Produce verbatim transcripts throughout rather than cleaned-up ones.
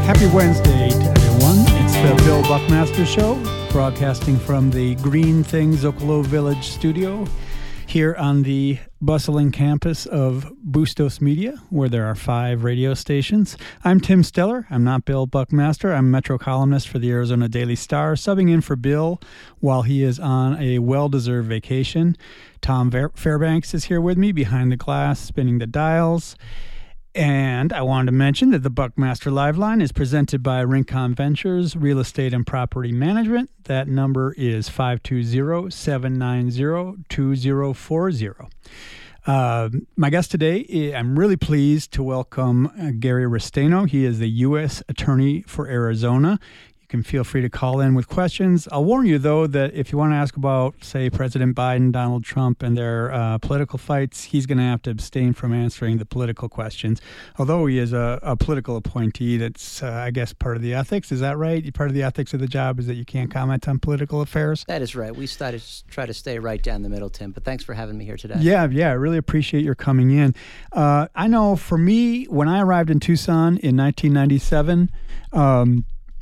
Happy Wednesday to everyone. It's the Bill Buckmaster Show, broadcasting from the Green Things Okolo Village studio here on the bustling campus of Bustos Media, where there are five radio stations. I'm Tim Steller. I'm not Bill Buckmaster. I'm Metro columnist for the Arizona Daily Star, subbing in for Bill while he is on a well-deserved vacation. Tom Fairbanks is here with me behind the glass, spinning the dials. And I wanted to mention that the Buckmaster Live Line is presented by Rincon Ventures Real Estate and Property Management. That number is five two zero, seven nine zero, two zero four zero. Uh, my guest today, I'm really pleased to welcome uh, Gary Restaino. He is the U S Attorney for Arizona. You can feel free to call in with questions. I'll warn you, though, that if you want to ask about, say, President Biden, Donald Trump, and their uh, political fights, he's going to have to abstain from answering the political questions. Although he is a, a political appointee, that's, uh, I guess, part of the ethics. Is that right? Part of the ethics of the job is that you can't comment on political affairs? That is right. We started, try to stay right down the middle, Tim, but thanks for having me here today. Yeah, yeah, I really appreciate your coming in. Uh, I know for me, when I arrived in Tucson in nineteen ninety-seven, um,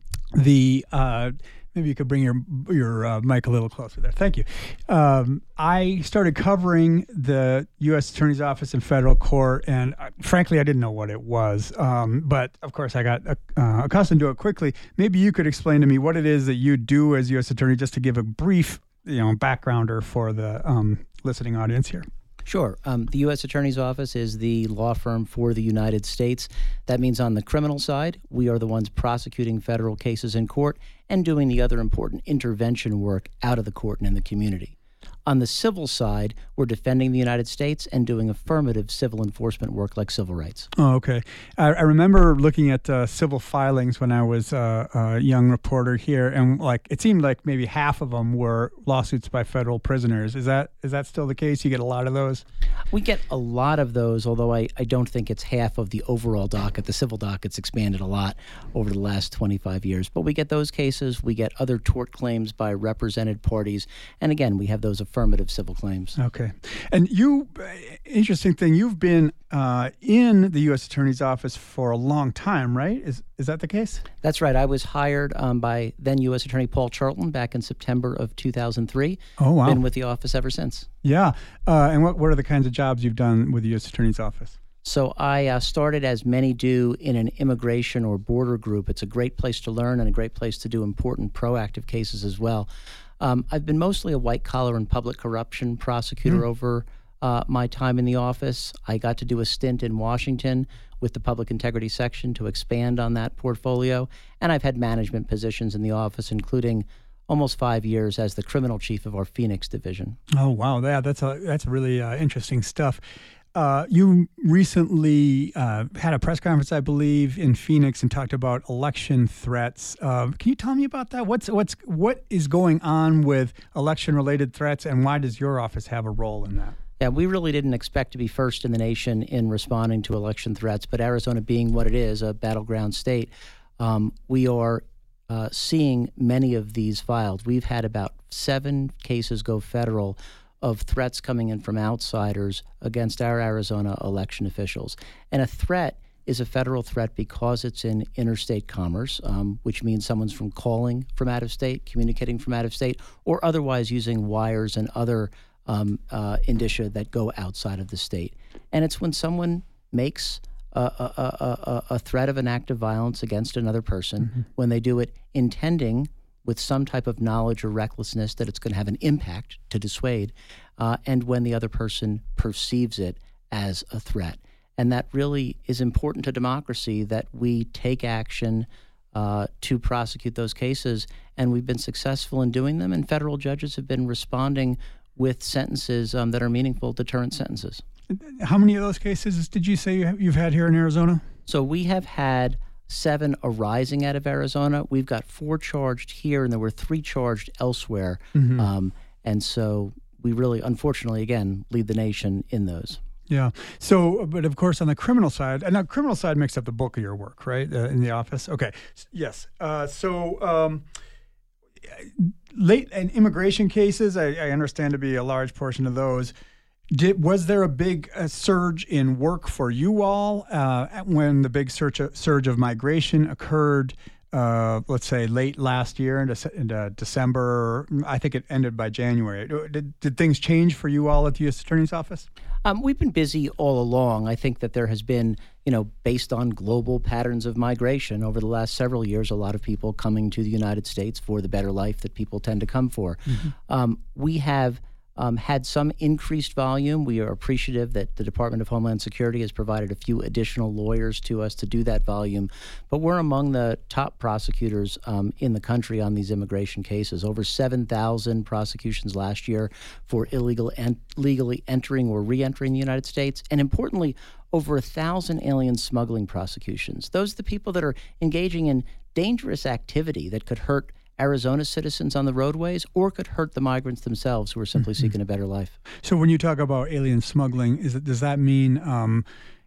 The uh, maybe you could bring your your uh, mic a little closer there. Thank you. Um, I started covering the U S Attorney's Office in federal court, and uh, frankly, I didn't know what it was. Um, but of course, I got uh, accustomed to it quickly. Maybe you could explain to me what it is that you do as U S Attorney, just to give a brief, you know, backgrounder for the um, listening audience here. Sure. Um, the U S Attorney's Office is the law firm for the United States. That means on the criminal side, we are the ones prosecuting federal cases in court and doing the other important intervention work out of the court and in the community. On the civil side, we're defending the United States and doing affirmative civil enforcement work like civil rights. Oh, okay. I, I remember looking at uh, civil filings when I was uh, a young reporter here, and like it seemed like maybe half of them were lawsuits by federal prisoners. Is that is that still the case? You get a lot of those? We get a lot of those, although I, I don't think it's half of the overall docket. The civil docket's expanded a lot over the last twenty-five years. But we get those cases. We get other tort claims by represented parties. And again, we have those affirmative civil claims. Okay. And you, interesting thing, you've been uh, in the U S Attorney's Office for a long time, right? Is is that the case? That's right. I was hired um, by then U S Attorney Paul Charlton back in September of two thousand three. Oh, wow. Been with the office ever since. Yeah. Uh, and what, what are the kinds of jobs you've done with the U S Attorney's Office? So I uh, started, as many do, in an immigration or border group. It's a great place to learn and a great place to do important proactive cases as well. Um, I've been mostly a white-collar and public corruption prosecutor mm. over uh, my time in the office. I got to do a stint in Washington with the Public Integrity Section to expand on that portfolio, and I've had management positions in the office, including almost five years as the criminal chief of our Phoenix division. Oh, wow. Yeah, that's a, that's really uh, interesting stuff. Uh, you recently uh, had a press conference, I believe, in Phoenix and talked about election threats. Uh, can you tell me about that? What's what's what is going on with election-related threats, and why does your office have a role in that? Yeah, we really didn't expect to be first in the nation in responding to election threats, but Arizona being what it is, a battleground state, um, we are uh, seeing many of these filed. We've had about seven cases go federal of threats coming in from outsiders against our Arizona election officials. And a threat is a federal threat because it's in interstate commerce, um, which means someone's from calling from out of state, communicating from out of state, or otherwise using wires and other um, uh, indicia that go outside of the state. And it's when someone makes a, a, a, a threat of an act of violence against another person, mm-hmm. when they do it intending with some type of knowledge or recklessness that it's going to have an impact to dissuade, uh, and when the other person perceives it as a threat. And that really is important to democracy, that we take action uh, to prosecute those cases, and we've been successful in doing them, and federal judges have been responding with sentences um, that are meaningful deterrent sentences. How many of those cases did you say you have, you've had here in Arizona? So we have had seven arising out of Arizona. We've got four charged here, and there were three charged elsewhere. Mm-hmm. Um, and so we really, unfortunately, again, lead the nation in those. Yeah. So, but of course, on the criminal side, and now criminal side makes up the bulk of your work, right, uh, in the office? Okay. Yes. Uh, so, um, late and immigration cases, I, I understand to be a large portion of those. Did, was there a big uh, surge in work for you all uh, when the big surge of, surge of migration occurred, uh, let's say late last year into, into December? I think it ended by January. Did, did things change for you all at the U S Attorney's Office? Um, we've been busy all along. I think that there has been, you know, based on global patterns of migration over the last several years, a lot of people coming to the United States for the better life that people tend to come for. Mm-hmm. Um, we have um, had some increased volume. We are appreciative that the Department of Homeland Security has provided a few additional lawyers to us to do that volume. But we're among the top prosecutors um, in the country on these immigration cases. Over seven thousand prosecutions last year for illegal and legally entering or re-entering the United States. And importantly, over a thousand alien smuggling prosecutions. Those are the people that are engaging in dangerous activity that could hurt Arizona citizens on the roadways or could hurt the migrants themselves who are simply mm-hmm. seeking a better life. So when you talk about alien smuggling, is it, does that mean um,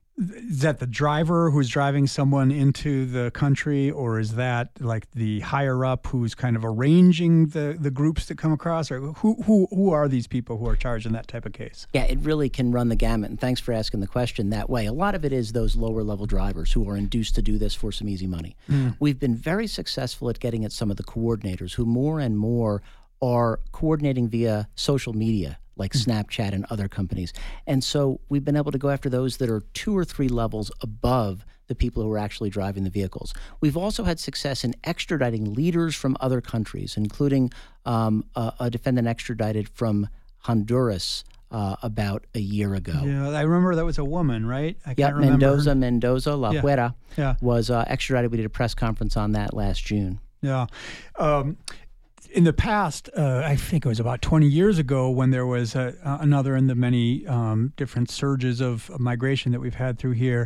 is that the driver who's driving someone into the country, or is that like the higher up who's kind of arranging the, the groups that come across? Or who, who who are these people who are charged in that type of case? Yeah, it really can run the gamut. And thanks for asking the question that way. A lot of it is those lower level drivers who are induced to do this for some easy money. Mm. We've been very successful at getting at some of the coordinators who more and more are coordinating via social media, like Snapchat and other companies. And so we've been able to go after those that are two or three levels above the people who are actually driving the vehicles. We've also had success in extraditing leaders from other countries, including um, a, a defendant extradited from Honduras uh, about a year ago. Yeah, I remember that was a woman, right? I yeah, can't remember Mendoza, her. Mendoza, La yeah. Huera yeah. was uh, extradited. We did a press conference on that last June. Yeah. Um, In the past, uh, I think it was about twenty years ago when there was a, another in the many um, different surges of migration that we've had through here,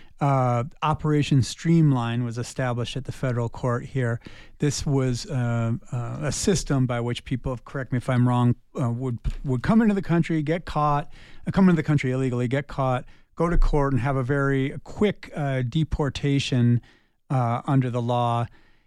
uh, Operation Streamline was established at the federal court here. This was uh, uh, a system by which people, correct me if I'm wrong, uh, would would come into the country, get caught, uh, come into the country illegally, get caught, go to court, and have a very quick uh, deportation uh, under the law.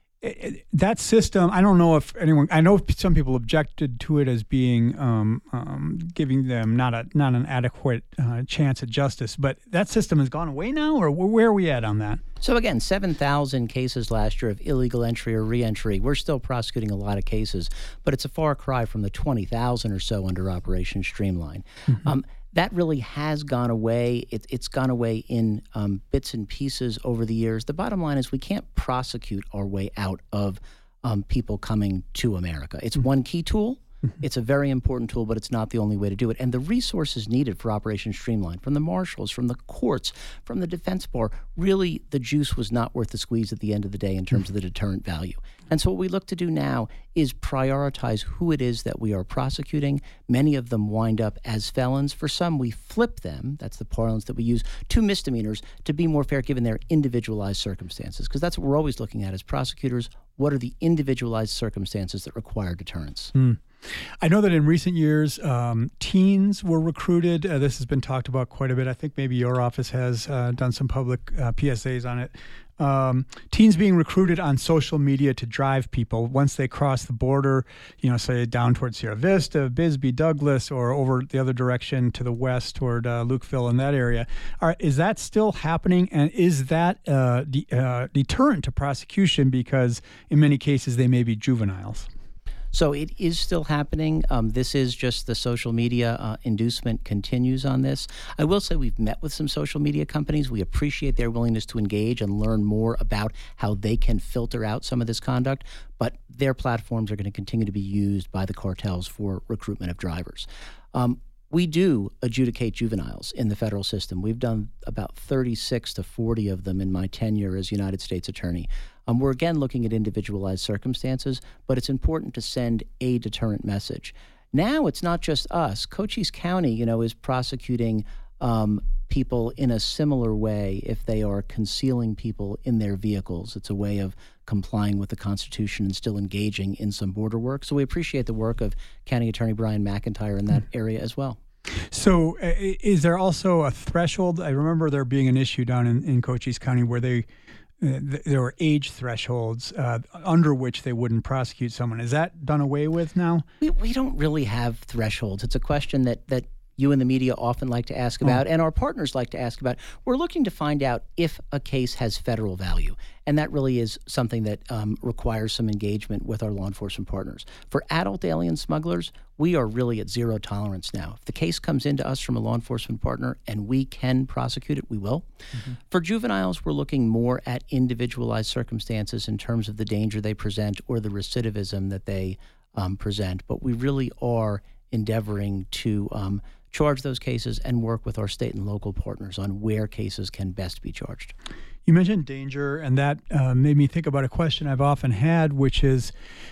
That system, I don't know if anyone, I know some people objected to it as being, um, um, giving them not a not an adequate uh, chance at justice, but that system has gone away now, or where are we at on that? So again, seven thousand cases last year of illegal entry or reentry. We're still prosecuting a lot of cases, but it's a far cry from the twenty thousand or so under Operation Streamline. Mm-hmm. Um, That really has gone away. It, it's gone away in um, bits and pieces over the years. The bottom line is we can't prosecute our way out of um, people coming to America. It's mm-hmm. one key tool. Mm-hmm. It's a very important tool, but it's not the only way to do it. And the resources needed for Operation Streamline, from the marshals, from the courts, from the defense bar, really the juice was not worth the squeeze at the end of the day in terms mm-hmm. of the deterrent value. And so what we look to do now is prioritize who it is that we are prosecuting. Many of them wind up as felons. For some, we flip them, that's the parlance that we use, to misdemeanors to be more fair given their individualized circumstances. Because that's what we're always looking at as prosecutors. What are the individualized circumstances that require deterrence? Mm. I know that in recent years, um, teens were recruited. Uh, this has been talked about quite a bit. I think maybe your office has uh, done some public uh, P S As on it. Um, teens being recruited on social media to drive people once they cross the border, you know, say down towards Sierra Vista, Bisbee, Douglas, or over the other direction to the west toward uh, Lukeville and that area. Are, is that still happening? And is that uh, de- uh, deterrent to prosecution because in many cases they may be juveniles? So it is still happening. Um, this is just the social media uh, inducement continues on this. I will say we've met with some social media companies. We appreciate their willingness to engage and learn more about how they can filter out some of this conduct, but their platforms are going to continue to be used by the cartels for recruitment of drivers. Um, we do adjudicate juveniles in the federal system. We've done about thirty-six to forty of them in my tenure as United States Attorney. Um, we're again looking at individualized circumstances, but it's important to send a deterrent message. Now it's not just us. Cochise County, you know, is prosecuting um, people in a similar way if they are concealing people in their vehicles. It's a way of complying with the Constitution and still engaging in some border work. So we appreciate the work of County Attorney Brian McIntyre in that mm. area as well. So uh, is there also a threshold? I remember there being an issue down in, in Cochise County where they uh, th- there were age thresholds uh, under which they wouldn't prosecute someone. Is that done away with now? We, we don't really have thresholds. It's a question that, that you and the media often like to ask about, mm. and our partners like to ask about. We're looking to find out if a case has federal value, and that really is something that um, requires some engagement with our law enforcement partners. For adult alien smugglers, we are really at zero tolerance now. If the case comes into us from a law enforcement partner and we can prosecute it, we will. Mm-hmm. For juveniles, we're looking more at individualized circumstances in terms of the danger they present or the recidivism that they um, present. But we really are endeavoring to um, charge those cases and work with our state and local partners on where cases can best be charged. You mentioned danger, and that uh, made me think about a question I've often had, which is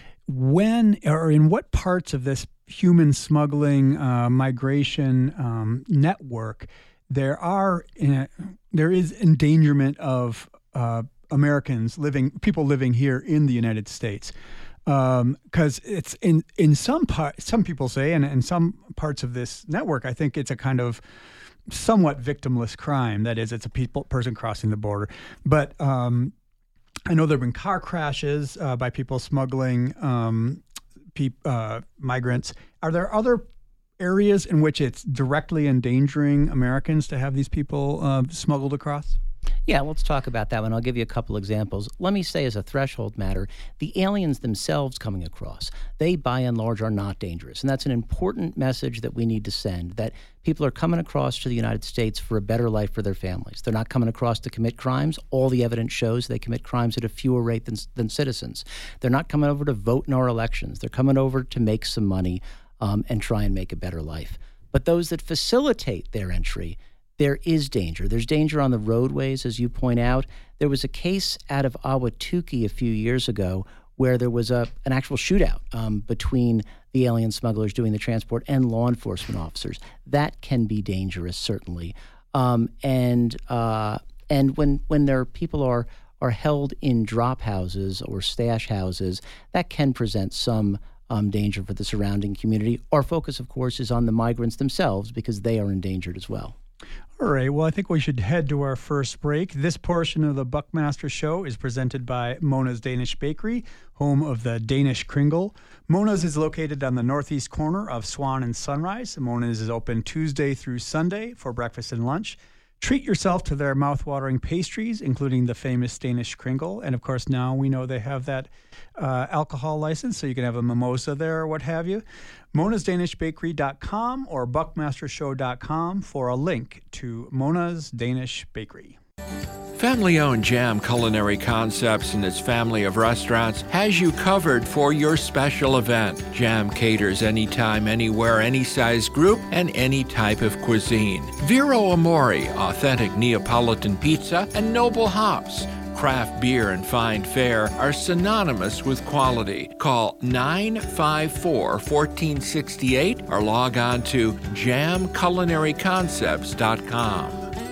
when or in what parts of this human smuggling uh, migration um, network there are uh, there is endangerment of uh, Americans living, people living here in the United States. Because um, it's in in some part, some people say, and in some parts of this network, I think it's a kind of somewhat victimless crime. That is, it's a people person crossing the border. But um, I know there have been car crashes uh, by people smuggling um, pe- uh, migrants. Are there other areas in which it's directly endangering Americans to have these people uh, smuggled across? Yeah, let's talk about that one. I'll give you a couple examples. Let me say as a threshold matter, the aliens themselves coming across, they by and large are not dangerous. And that's an important message that we need to send, that people are coming across to the United States for a better life for their families. They're not coming across to commit crimes. All the evidence shows they commit crimes at a fewer rate than, than citizens. They're not coming over to vote in our elections. They're coming over to make some money um, and try and make a better life. But those that facilitate their entry, there is danger. There's danger on the roadways, as you point out. There was a case out of Ahwatukee a few years ago where there was a an actual shootout um, between the alien smugglers doing the transport and law enforcement officers. That can be dangerous, certainly. Um, and uh, and when when there people are are held in drop houses or stash houses, that can present some um, danger for the surrounding community. Our focus, of course, is on the migrants themselves because they are endangered as well. All right. Well, I think we should head to our first break. This portion of the Buckmaster Show is presented by Mona's Danish Bakery, home of the Danish Kringle. Mona's is located on the northeast corner of Swan and Sunrise. Mona's is open Tuesday through Sunday for breakfast and lunch. Treat yourself to their mouth-watering pastries, including the famous Danish Kringle. And, of course, now we know they have that uh, alcohol license, so you can have a mimosa there or what have you. monas danish bakery dot com or buckmaster show dot com for a link to Mona's Danish Bakery. Family-owned Jam Culinary Concepts and its family of restaurants has you covered for your special event. Jam caters anytime, anywhere, any size group, and any type of cuisine. Vero Amore, authentic Neapolitan pizza, and Noble Hops. Craft beer and fine fare are synonymous with quality. Call nine five four, one four six eight or log on to jam culinary concepts dot com.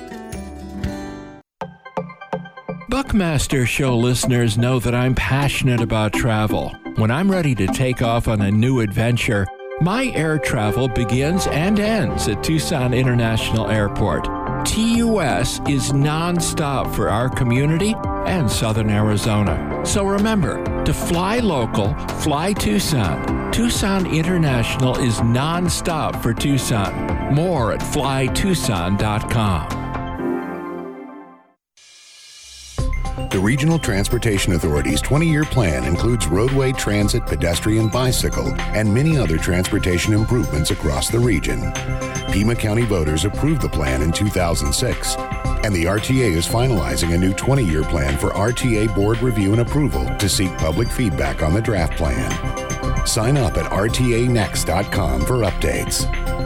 Buckmaster Show listeners know that I'm passionate about travel. When I'm ready to take off on a new adventure, my air travel begins and ends at Tucson International Airport. T U S is nonstop for our community and Southern Arizona. So remember, to fly local, fly Tucson. Tucson International is nonstop for Tucson. More at fly tucson dot com. The Regional Transportation Authority's twenty-year plan includes roadway, transit, pedestrian, bicycle, and many other transportation improvements across the region. Pima County voters approved the plan in two thousand six, and the R T A is finalizing a new twenty-year plan for R T A board review and approval to seek public feedback on the draft plan. Sign up at R T A next dot com for updates.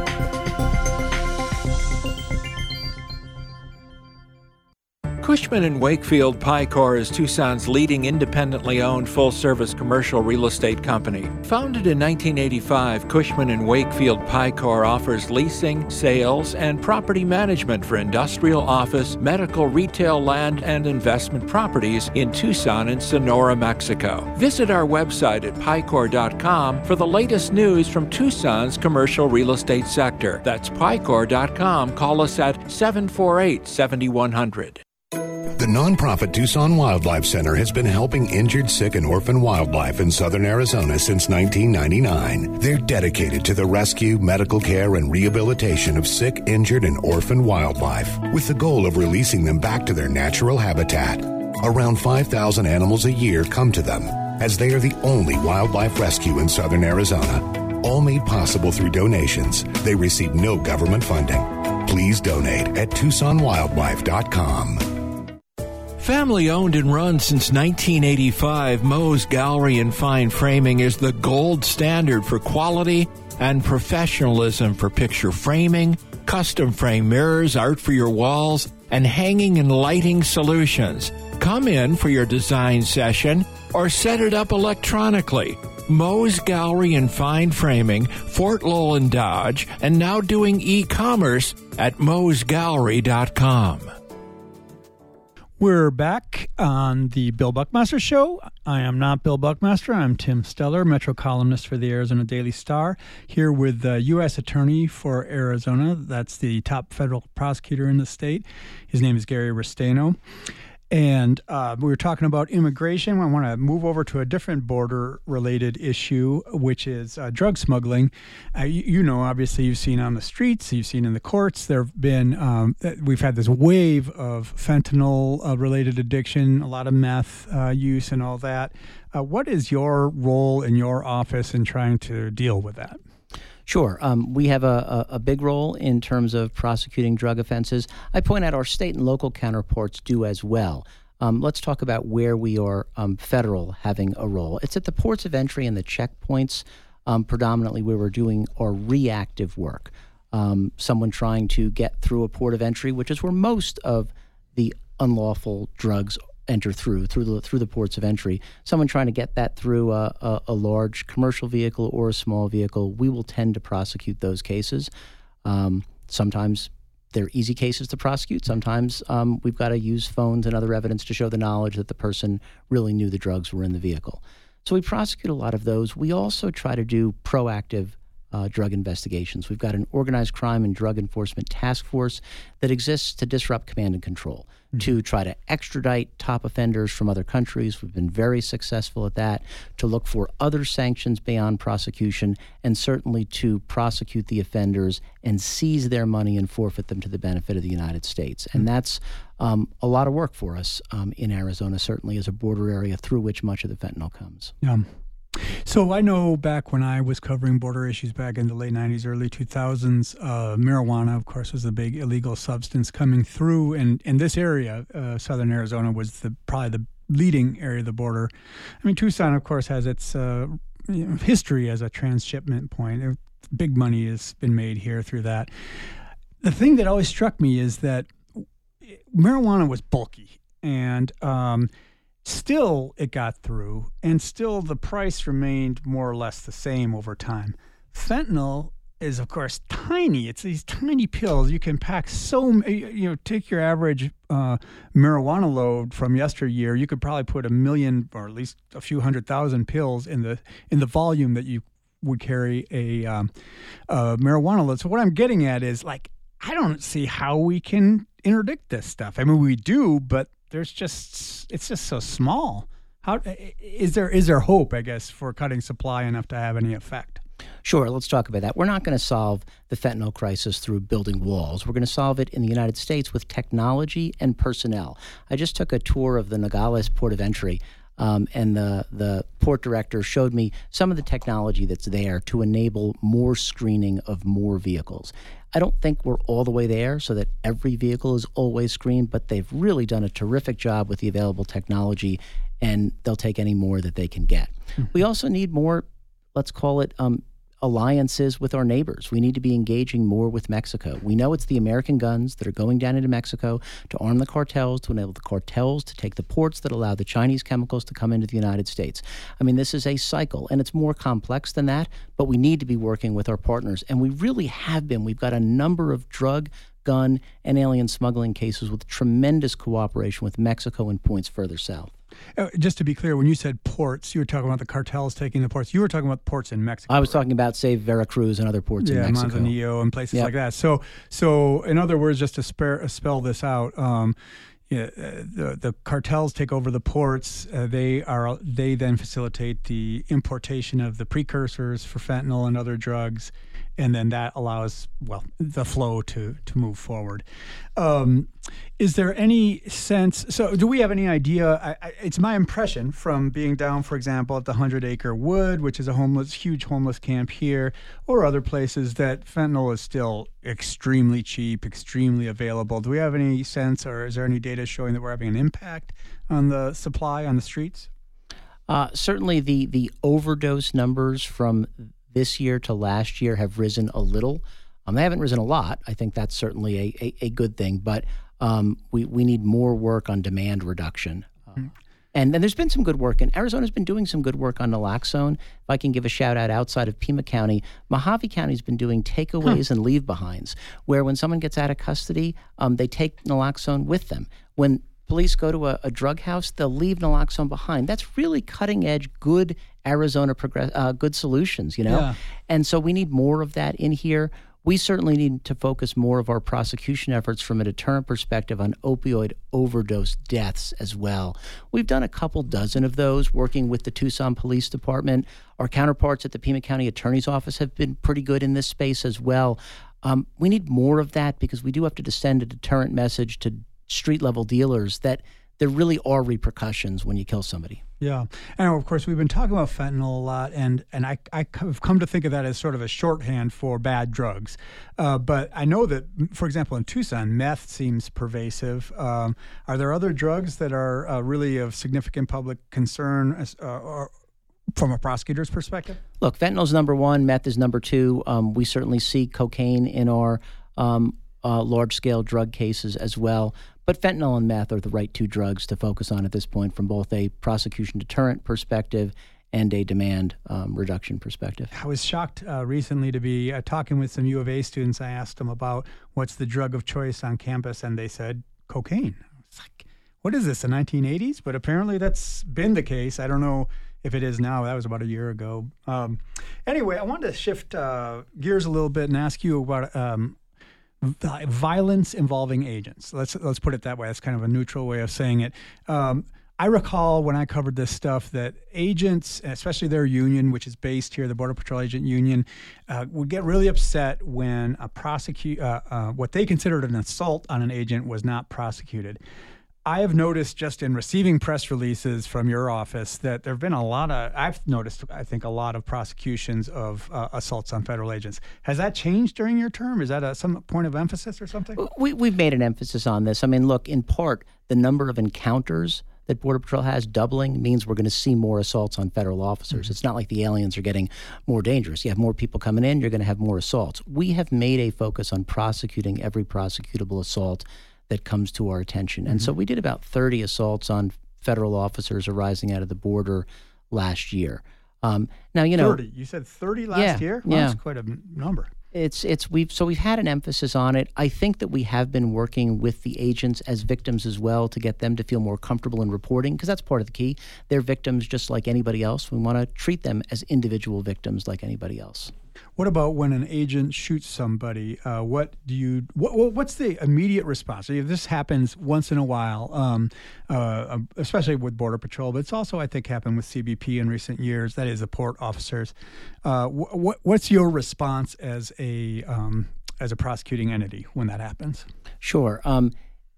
Cushman and Wakefield Picor is Tucson's leading independently owned full-service commercial real estate company. Founded in nineteen eighty-five, Cushman and Wakefield Picor offers leasing, sales, and property management for industrial, office, medical, retail, land, and investment properties in Tucson and Sonora, Mexico. Visit our website at picor dot com for the latest news from Tucson's commercial real estate sector. That's picor dot com. Call us at seven four eight, seven one zero zero. The The nonprofit Tucson Wildlife Center has been helping injured, sick, and orphan wildlife in southern Arizona since nineteen ninety-nine. They're dedicated to the rescue, medical care, and rehabilitation of sick, injured, and orphan wildlife, with the goal of releasing them back to their natural habitat. Around five thousand animals a year come to them, as they are the only wildlife rescue in southern Arizona. All made possible through donations. They receive no government funding. Please donate at Tucson Wildlife dot com. Family owned and run since nineteen eighty-five, Moe's Gallery and Fine Framing is the gold standard for quality and professionalism for picture framing, custom frame mirrors, art for your walls, and hanging and lighting solutions. Come in for your design session or set it up electronically. Moe's Gallery and Fine Framing, Fort Lowell and Dodge, and now doing e-commerce at Moes Gallery dot com. We're back on the Bill Buckmaster Show. I am not Bill Buckmaster. I'm Tim Steller, Metro columnist for the Arizona Daily Star, here with the U S Attorney for Arizona. That's the top federal prosecutor in the state. His name is Gary Restaino. And uh, we were talking about immigration. I want to move over to a different border-related issue, which is uh, drug smuggling. Uh, you, you know, obviously, you've seen on the streets, you've seen in the courts. There have been, um, we've had this wave of fentanyl-related addiction, a lot of meth uh, use, and all that. Uh, what is your role in your office in trying to deal with that? Sure. Um, we have a, a, a big role in terms of prosecuting drug offenses. I point out our state and local counterparts do as well. Um, let's talk about where we are um, federal having a role. It's at the ports of entry and the checkpoints, um, predominantly where we're doing our reactive work. Um, someone trying to get through a port of entry, which is where most of the unlawful drugs enter through, through the through the ports of entry. Someone trying to get that through a, a, a large commercial vehicle or a small vehicle, we will tend to prosecute those cases. Um, sometimes they're easy cases to prosecute. Sometimes um, we've got to use phones and other evidence to show the knowledge that the person really knew the drugs were in the vehicle. So we prosecute a lot of those. We also try to do proactive Uh, drug investigations. We've got an organized crime and drug enforcement task force that exists to disrupt command and control, mm-hmm. to try to extradite top offenders from other countries. We've been very successful at that, to look for other sanctions beyond prosecution, and certainly to prosecute the offenders and seize their money and forfeit them to the benefit of the United States. And mm-hmm. that's um, a lot of work for us um, in Arizona, certainly as a border area through which much of the fentanyl comes. Yeah. So I know back when I was covering border issues back in the late nineties, early two thousands, uh, marijuana, of course, was a big illegal substance coming through. And in this area, uh, southern Arizona was the probably the leading area of the border. I mean, Tucson, of course, has its uh, you know, history as a transshipment point. Big money has been made here through that. The thing that always struck me is that marijuana was bulky, and um, still it got through, and still the price remained more or less the same over time. Fentanyl is, of course, tiny. It's these tiny pills. You can pack so, you know, take your average uh, marijuana load from yesteryear. You could probably put a million or at least a few hundred thousand pills in the in the volume that you would carry a, um, a marijuana load. So what I'm getting at is, like, I don't see how we can interdict this stuff. I mean, we do, but there's just, it's just so small. How is there is there hope, I guess, for cutting supply enough to have any effect? Sure, let's talk about that. We're not going to solve the fentanyl crisis through building walls. We're going to solve it in the United States with technology and personnel. I just took a tour of the Nogales port of entry, um, and the, the port director showed me some of the technology that's there to enable more screening of more vehicles. I don't think we're all the way there so that every vehicle is always screened, but they've really done a terrific job with the available technology, and they'll take any more that they can get. Mm-hmm. We also need more, let's call it um, alliances with our neighbors. We need to be engaging more with Mexico. We know it's the American guns that are going down into Mexico to arm the cartels, to enable the cartels to take the ports that allow the Chinese chemicals to come into the United States. I mean, this is a cycle, and it's more complex than that, but we need to be working with our partners, and we really have been. We've got a number of drug, gun, and alien smuggling cases with tremendous cooperation with Mexico and points further south. Uh, just to be clear, when you said ports, you were talking about the cartels taking the ports. You were talking about ports in Mexico. I was right? talking about, say, Veracruz and other ports yeah, in Mexico. Manzanillo and places yep. like that. So, so in other words, just to spare, uh, spell this out, um, yeah, uh, the the cartels take over the ports. Uh, they are they then facilitate the importation of the precursors for fentanyl and other drugs, and then that allows well the flow to to move forward. Um, is there any sense? So, do we have any idea? I, I, it's my impression from being down, for example, at the Hundred Acre Wood, which is a homeless, huge homeless camp here, or other places, that fentanyl is still extremely cheap, extremely available. Do we have any sense, or is there any data showing that we're having an impact on the supply on the streets? Uh, certainly, the the overdose numbers from this year to last year have risen a little. Um, they haven't risen a lot. I think that's certainly a, a, a good thing, but um, we, we need more work on demand reduction. Uh, mm-hmm. And then there's been some good work, and Arizona's been doing some good work on naloxone. If I can give a shout out outside of Pima County, Mojave County's been doing takeaways huh. and leave-behinds, where when someone gets out of custody, um, they take naloxone with them. When police go to a, a drug house, they'll leave naloxone behind. That's really cutting-edge, good Arizona progress, uh, good solutions, you know? Yeah. And so we need more of that in here. We certainly need to focus more of our prosecution efforts from a deterrent perspective on opioid overdose deaths as well. We've done a couple dozen of those working with the Tucson Police Department. Our counterparts at the Pima County Attorney's Office have been pretty good in this space as well. Um, we need more of that because we do have to send a deterrent message to street-level dealers that there really are repercussions when you kill somebody. Yeah. And of course, we've been talking about fentanyl a lot, and, and I, I've come to think of that as sort of a shorthand for bad drugs. Uh, but I know that, for example, in Tucson, meth seems pervasive. Um, are there other drugs that are uh, really of significant public concern as, uh, or from a prosecutor's perspective? Look, fentanyl's number one, meth is number two. Um, we certainly see cocaine in our um, uh, large-scale drug cases as well. But fentanyl and meth are the right two drugs to focus on at this point from both a prosecution deterrent perspective and a demand um, reduction perspective. I was shocked uh, recently to be uh, talking with some U of A students. I asked them about what's the drug of choice on campus, and they said cocaine. It's like, what is this, the nineteen eighties? But apparently that's been the case. I don't know if it is now. That was about a year ago. Um, anyway, I wanted to shift uh, gears a little bit and ask you about um, violence involving agents. Let's let's put it that way. That's kind of a neutral way of saying it. Um, I recall when I covered this stuff that agents, especially their union, which is based here, the Border Patrol Agent Union, uh, would get really upset when a prosecute uh, uh, what they considered an assault on an agent was not prosecuted. I have noticed just in receiving press releases from your office that there have been a lot of, I've noticed, I think, a lot of prosecutions of uh, assaults on federal agents. Has that changed during your term? Is that a, some point of emphasis or something? We, we've made an emphasis on this. I mean, look, in part, the number of encounters that Border Patrol has doubling means we're going to see more assaults on federal officers. Mm-hmm. It's not like the aliens are getting more dangerous. You have more people coming in, you're going to have more assaults. We have made a focus on prosecuting every prosecutable assault that comes to our attention. Mm-hmm. And so we did about thirty assaults on federal officers arising out of the border last year. Um, now, you know, thirty. You said thirty last yeah, year? Well, yeah. That's quite a number. It's it's we've so we've had an emphasis on it. I think that we have been working with the agents as victims as well to get them to feel more comfortable in reporting, because that's part of the key. They're victims just like anybody else. We want to treat them as individual victims like anybody else. What about when an agent shoots somebody? Uh, what do you? What, what's the immediate response? If this happens once in a while, um, uh, especially with Border Patrol, but it's also, I think, happened with C B P in recent years. That is, the port officers. Uh, what, what's your response as a um, as a prosecuting entity when that happens? Sure. Um,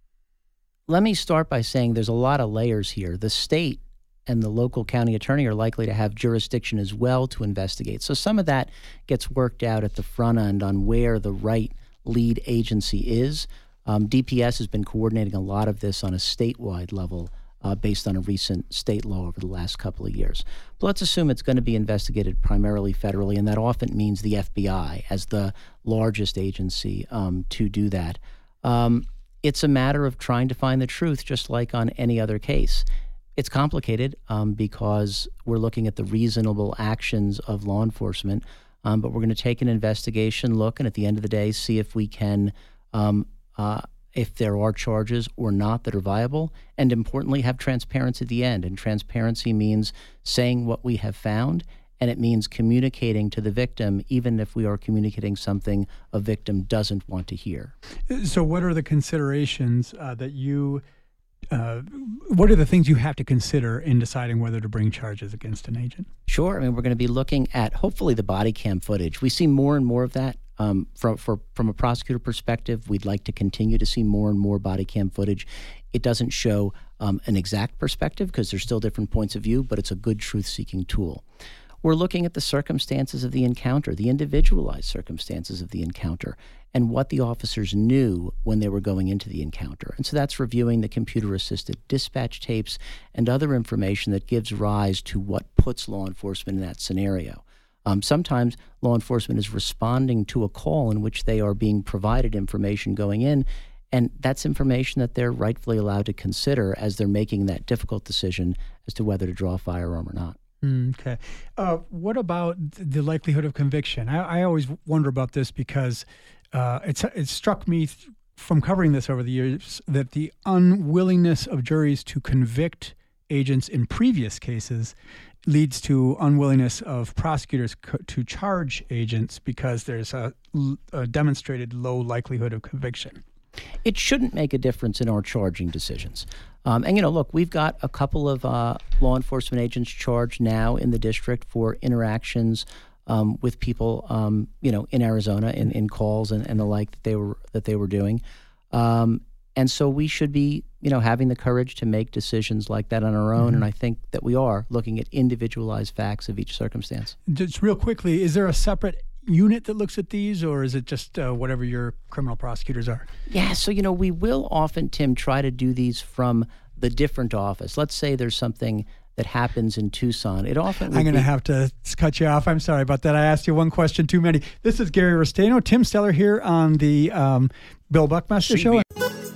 let me start by saying there's a lot of layers here. The state and the local county attorney are likely to have jurisdiction as well to investigate. So some of that gets worked out at the front end on where the right lead agency is. Um, D P S has been coordinating a lot of this on a statewide level uh, based on a recent state law over the last couple of years. But let's assume it's going to be investigated primarily federally, and that often means the F B I as the largest agency um, to do that. Um, it's a matter of trying to find the truth, just like on any other case. It's complicated um, because we're looking at the reasonable actions of law enforcement, um, but we're going to take an investigation look and at the end of the day see if we can, um, uh, if there are charges or not that are viable, and importantly have transparency at the end. And transparency means saying what we have found, and it means communicating to the victim even if we are communicating something a victim doesn't want to hear. So what are the considerations uh, that you uh, what are the things you have to consider in deciding whether to bring charges against an agent? Sure. I mean, we're going to be looking at hopefully the body cam footage. We see more and more of that. Um, from for, from a prosecutor perspective, we'd like to continue to see more and more body cam footage. It doesn't show um, an exact perspective because there's still different points of view, but it's a good truth-seeking tool. We're looking at the circumstances of the encounter, the individualized circumstances of the encounter, and what the officers knew when they were going into the encounter. And so that's reviewing the computer-assisted dispatch tapes and other information that gives rise to what puts law enforcement in that scenario. Um, sometimes law enforcement is responding to a call in which they are being provided information going in, and that's information that they're rightfully allowed to consider as they're making that difficult decision as to whether to draw a firearm or not. Okay. Uh, what about the likelihood of conviction? I, I always wonder about this because uh, it's, it struck me th- from covering this over the years that the unwillingness of juries to convict agents in previous cases leads to unwillingness of prosecutors co- to charge agents because there's a, a demonstrated low likelihood of conviction. It shouldn't make a difference in our charging decisions. Um, and, you know, look, we've got a couple of uh, law enforcement agents charged now in the district for interactions um, with people, um, you know, in Arizona in, in calls and, and the like that they were that they were doing. Um, and so we should be, you know, having the courage to make decisions like that on our own. Mm-hmm. And I think that we are looking at individualized facts of each circumstance. Just real quickly, is there a separate unit that looks at these, or is it just uh, whatever your criminal prosecutors are? Yeah, so, you know, we will often, Tim, try to do these from the different office. Let's say there's something that happens in Tucson. It often I'm going to be- have to cut you off. I'm sorry about that. I asked you one question too many. This is Gary Restaino, Tim Steller here on the um, Bill Buckmaster C B- Show.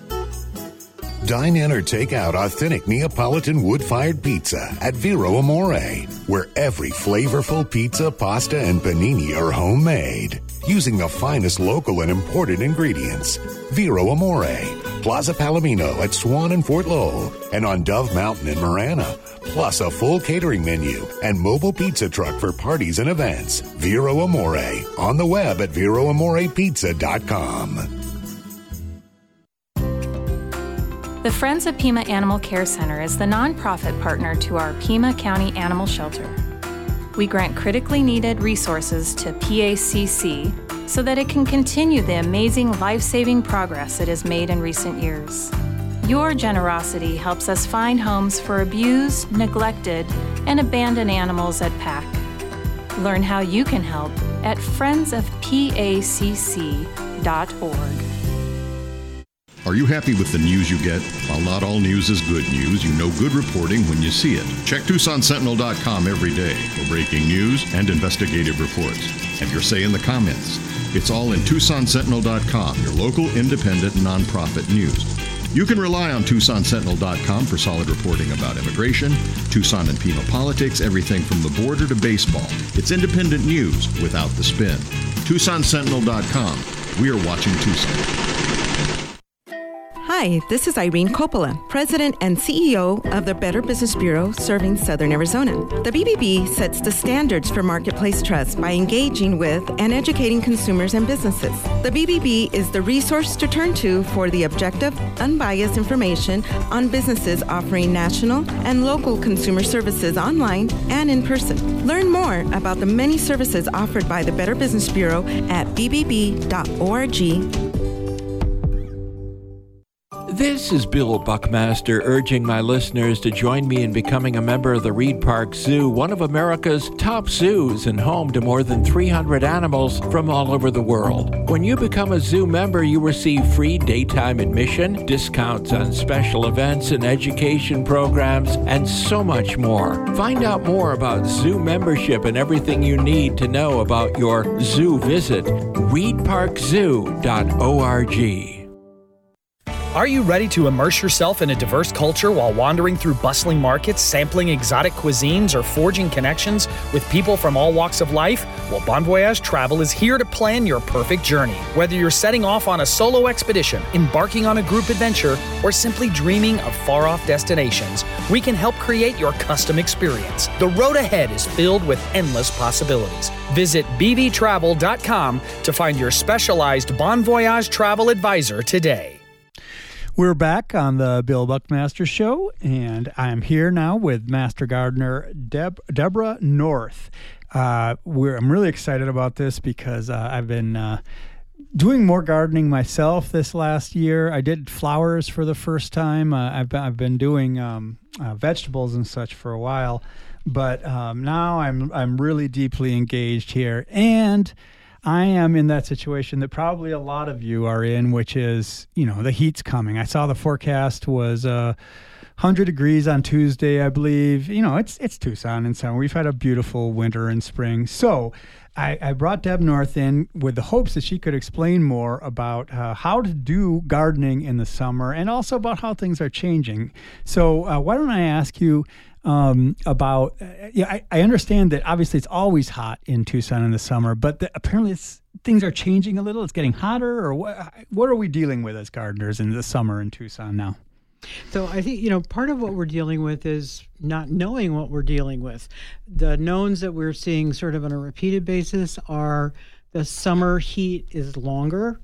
Dine in or take out authentic Neapolitan wood-fired pizza at Vero Amore, where every flavorful pizza, pasta, and panini are homemade, using the finest local and imported ingredients. Vero Amore, Plaza Palomino at Swan and Fort Lowell, and on Dove Mountain in Marana, plus a full catering menu and mobile pizza truck for parties and events. Vero Amore, on the web at vero amore pizza dot com. The Friends of Pima Animal Care Center is the nonprofit partner to our Pima County Animal Shelter. We grant critically needed resources to P A C C so that it can continue the amazing life-saving progress it has made in recent years. Your generosity helps us find homes for abused, neglected, and abandoned animals at P A C. Learn how you can help at friends of p a c c dot org. Are you happy with the news you get? While not all news is good news, you know good reporting when you see it. Check Tucson Sentinel dot com every day for breaking news and investigative reports. Have your say in the comments. It's all in Tucson Sentinel dot com, your local independent nonprofit news. You can rely on Tucson Sentinel dot com for solid reporting about immigration, Tucson and Pima politics, everything from the border to baseball. It's independent news without the spin. Tucson Sentinel dot com. We are watching Tucson. Hi, this is Irene Coppola, President and C E O of the Better Business Bureau serving Southern Arizona. The B B B sets the standards for marketplace trust by engaging with and educating consumers and businesses. The B B B is the resource to turn to for the objective, unbiased information on businesses offering national and local consumer services online and in person. Learn more about the many services offered by the Better Business Bureau at b b b dot org. This is Bill Buckmaster urging my listeners to join me in becoming a member of the Reed Park Zoo, one of America's top zoos and home to more than three hundred animals from all over the world. When you become a zoo member, you receive free daytime admission, discounts on special events and education programs, and so much more. Find out more about zoo membership and everything you need to know about your zoo visit. reed park zoo dot org. Are you ready to immerse yourself in a diverse culture while wandering through bustling markets, sampling exotic cuisines, or forging connections with people from all walks of life? Well, Bon Voyage Travel is here to plan your perfect journey. Whether you're setting off on a solo expedition, embarking on a group adventure, or simply dreaming of far-off destinations, we can help create your custom experience. The road ahead is filled with endless possibilities. Visit b v travel dot com to find your specialized Bon Voyage travel advisor today. We're back on the Bill Buckmaster Show, and I'm here now with Master Gardener Deb, Deborah North. Uh, we're, I'm really excited about this because uh, I've been uh, doing more gardening myself this last year. I did flowers for the first time. Uh, I've, been, I've been doing um, uh, vegetables and such for a while, but um, now I'm I'm really deeply engaged here, and I am in that situation that probably a lot of you are in, which is, you know, the heat's coming. I saw the forecast was uh, one hundred degrees on Tuesday, I believe. You know, it's it's Tucson and summer. We've had a beautiful winter and spring. So I, I brought Deb North in with the hopes that she could explain more about uh, how to do gardening in the summer and also about how things are changing. So uh, why don't I ask you Um, about, uh, yeah, I, I understand that obviously it's always hot in Tucson in the summer, but the, apparently it's, things are changing a little. It's getting hotter, or what, what are we dealing with as gardeners in the summer in Tucson now? So I think, you know, part of what we're dealing with is not knowing what we're dealing with. The knowns that we're seeing sort of on a repeated basis are the summer heat is longer.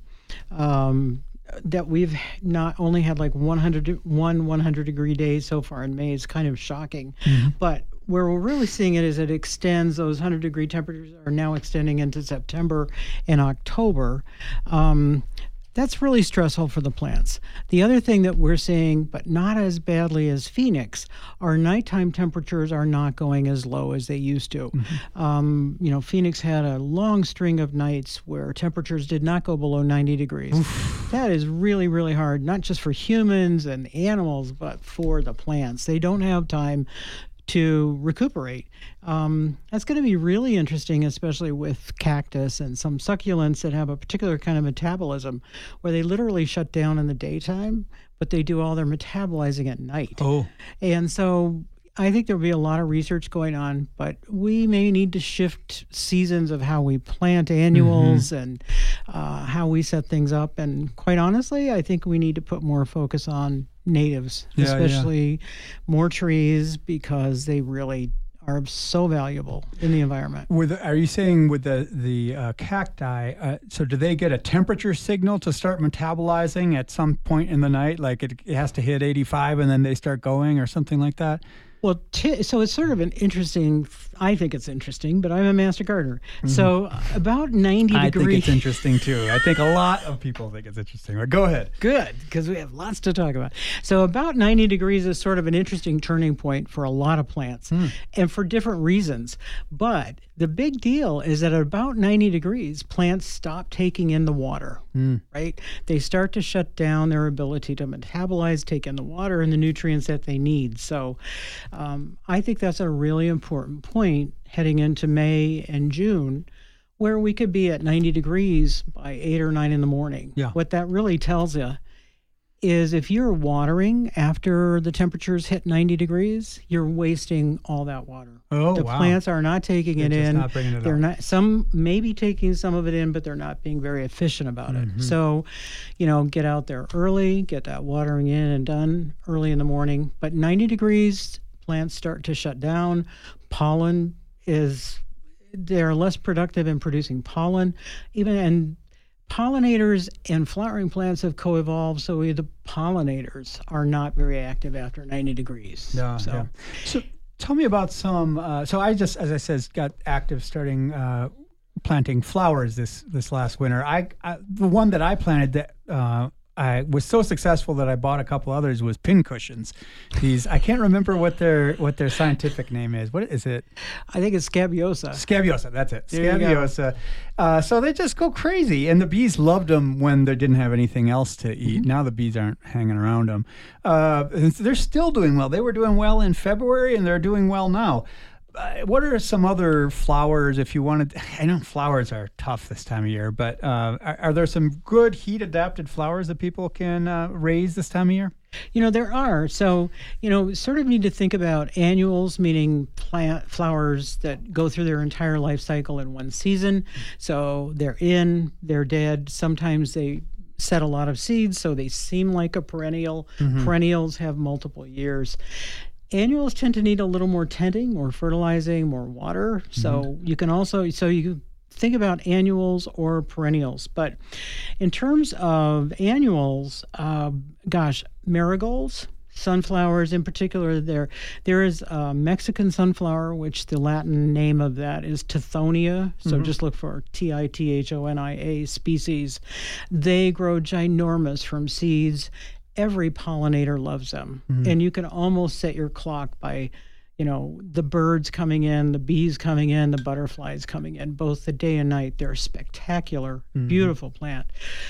Um, that we've not only had like one hundred, one one hundred degree days so far in May is kind of shocking. Mm-hmm. But where we're really seeing it is it extends, those one hundred degree temperatures are now extending into September and October. Um, that's really stressful for the plants. The other thing that we're seeing, but not as badly as Phoenix, our nighttime temperatures are not going as low as they used to. Mm-hmm. Um, you know, Phoenix had a long string of nights where temperatures did not go below ninety degrees. Oof. That is really, really hard, not just for humans and animals, but for the plants. They don't have time to recuperate. Um, that's going to be really interesting, especially with cactus and some succulents that have a particular kind of metabolism where they literally shut down in the daytime, but they do all their metabolizing at night. Oh. And so I think there'll be a lot of research going on, but we may need to shift seasons of how we plant annuals mm-hmm. and uh, how we set things up. And quite honestly, I think we need to put more focus on natives, yeah, especially yeah. more trees, because they really are so valuable in the environment. With are you saying with the the uh, cacti? Uh, so do they get a temperature signal to start metabolizing at some point in the night? Like it, it has to hit eighty-five and then they start going, or something like that? Well, t- so it's sort of an interesting, I think it's interesting, but I'm a master gardener. Mm-hmm. So about ninety I degrees. I think it's interesting too. I think a lot of people think it's interesting. But go ahead. Good, because we have lots to talk about. So about ninety degrees is sort of an interesting turning point for a lot of plants, mm. and for different reasons. But the big deal is that at about ninety degrees, plants stop taking in the water, mm. right? They start to shut down their ability to metabolize, take in the water and the nutrients that they need. So um, I think that's a really important point heading into May and June, where we could be at ninety degrees by eight or nine in the morning. Yeah. What that really tells you is if you're watering after the temperatures hit ninety degrees, you're wasting all that water. Oh, the wow. plants are not taking they're it just in. Not bringing it they're up. not. Some may be taking some of it in, but they're not being very efficient about mm-hmm. it. So, you know, get out there early, get that watering in and done early in the morning. But ninety degrees, plants start to shut down. Pollen is they're less productive in producing pollen, even and. Pollinators and flowering plants have co-evolved, so we, the pollinators are not very active after ninety degrees. Yeah, so. yeah. So tell me about some, uh, so I just, as I said, got active starting uh, planting flowers this this last winter. I, I The one that I planted that uh, I was so successful that I bought a couple others was pincushions. These, I can't remember what their what their scientific name is. What is it? I think it's scabiosa. Scabiosa, that's it. There Scabiosa. Uh, so they just go crazy, and the bees loved them when they didn't have anything else to eat. Mm-hmm. Now the bees aren't hanging around them. Uh, and they're still doing well. They were doing well in February, and they're doing well now. Uh, what are some other flowers, if you wanted? I know flowers are tough this time of year, but uh, are, are there some good heat-adapted flowers that people can uh, raise this time of year? You know, there are. So, you know, sort of need to think about annuals, meaning plant flowers that go through their entire life cycle in one season. So they're in, they're dead. Sometimes they set a lot of seeds, so they seem like a perennial. Mm-hmm. Perennials have multiple years. Annuals tend to need a little more tending, more fertilizing, more water. So mm-hmm. you can also, so you think about annuals or perennials. But in terms of annuals, uh, gosh, marigolds, sunflowers in particular, there there is a Mexican sunflower, which the Latin name of that is Tithonia. So mm-hmm. just look for T I T H O N I A species. They grow ginormous from seeds. Every pollinator loves them. Mm-hmm. And you can almost set your clock by, you know, the birds coming in, the bees coming in, the butterflies coming in, both the day and night. They're a spectacular, mm-hmm. beautiful plant.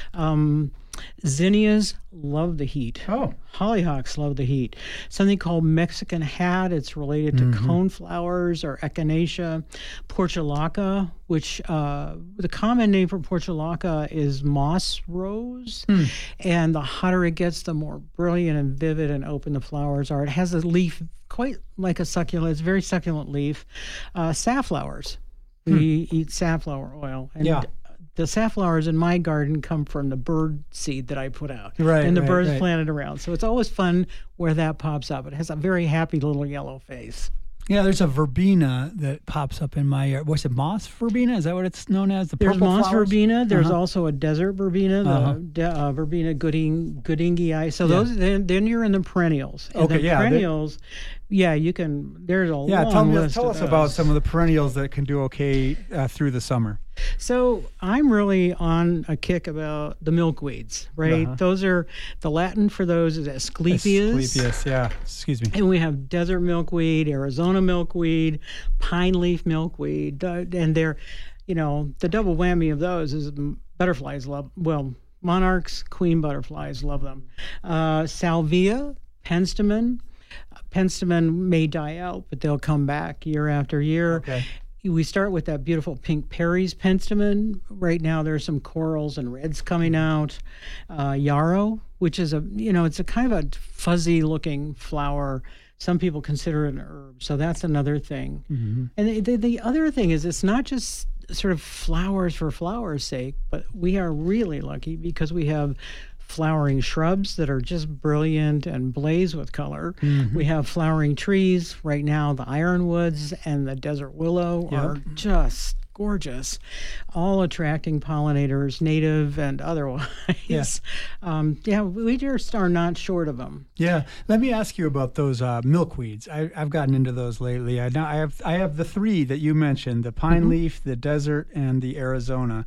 Um, zinnias love the heat. Oh. Hollyhocks love the heat. Something called Mexican hat. It's related to mm-hmm. coneflowers or echinacea. Portulaca, which uh, the common name for portulaca is moss rose. Mm. And the hotter it gets, the more brilliant and vivid and open the flowers are. It has a leaf quite like a succulent. It's a very succulent leaf. Uh, safflowers. We hmm. eat safflower oil. And yeah. the safflowers in my garden come from the bird seed that I put out. Right, and the right, birds right. planted around. So it's always fun where that pops up. It has a very happy little yellow face. Yeah, there's a verbena that pops up in my yard. What's it, moss verbena? Is that what it's known as? The There's purple moss flowers? verbena. There's uh-huh. also a desert verbena, the uh-huh. de, uh, verbena gooding, goodingii. So yeah. those, then, then you're in the perennials. And okay, the yeah. perennials, yeah, you can, there's a yeah, long tell me, list tell of us those. about some of the perennials that can do okay uh, through the summer. So I'm really on a kick about the milkweeds, right? Uh-huh. Those are, the Latin for those is Asclepias. Asclepias, yeah. Excuse me. And we have desert milkweed, Arizona milkweed, pine leaf milkweed, uh, and they're, you know, the double whammy of those is butterflies love, well, monarchs, queen butterflies love them. Uh, salvia, penstemon. Penstemon may die out, but they'll come back year after year. Okay. We start with that beautiful pink Perry's penstemon. Right now there's some corals and reds coming out. Uh, yarrow, which is a, you know, it's a kind of a fuzzy looking flower. Some people consider it an herb. So that's another thing. Mm-hmm. And the, the, the other thing is it's not just sort of flowers for flowers' sake, but we are really lucky because we have flowering shrubs that are just brilliant and blaze with color. Mm-hmm. We have flowering trees. Right now, the ironwoods and the desert willow yep. are just gorgeous, all attracting pollinators, native and otherwise. Yeah, um, yeah we just are not short of them. Yeah. Let me ask you about those uh, milkweeds. I, I've gotten into those lately. I, now I have I have the three that you mentioned, the pine mm-hmm. leaf, the desert, and the Arizona.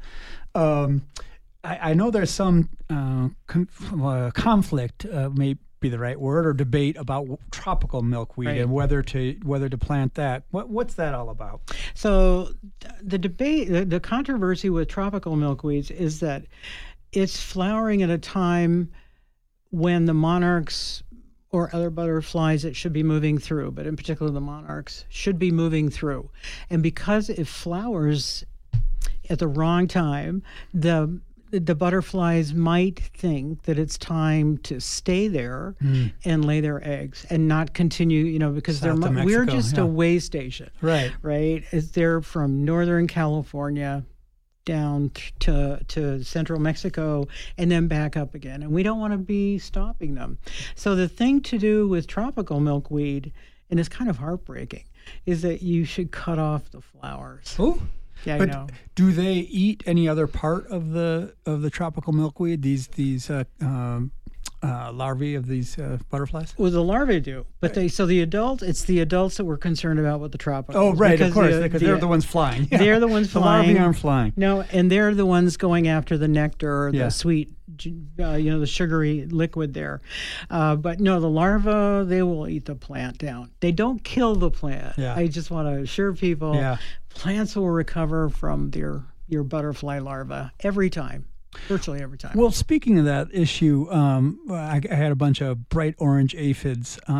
Um, I, I know there's some uh, con- uh, conflict, uh, may be the right word, or debate about w- tropical milkweed right. and whether to whether to plant that. What what's that all about? So the debate, the, the controversy with tropical milkweeds is that it's flowering at a time when the monarchs or other butterflies that should be moving through, but in particular the monarchs, should be moving through. And because it flowers at the wrong time, the the butterflies might think that it's time to stay there mm. and lay their eggs and not continue, you know, because they're Mexico, we're just yeah. a way station. Right. Right. It's they're from Northern California down to to central Mexico and then back up again. And we don't want to be stopping them. So the thing to do with tropical milkweed, and it's kind of heartbreaking, is that you should cut off the flowers. Oh. Yeah, but I know. Do they eat any other part of the of the tropical milkweed? These these uh, um, uh, larvae of these uh, butterflies? Well, the larvae do, but they so the adults. It's the adults that we're concerned about with the tropical. Oh, right, of course, the, because the, they're the ones flying. Yeah. They're the ones flying. The larvae aren't flying. No, and they're the ones going after the nectar, or the yeah. sweet, uh, you know, the sugary liquid there. Uh, but no, the larvae, they will eat the plant down. They don't kill the plant. Yeah. I just want to assure people, yeah. plants will recover from their your butterfly larva every time. Virtually every time. Well, speaking of that issue, um, I, I had a bunch of bright orange aphids uh,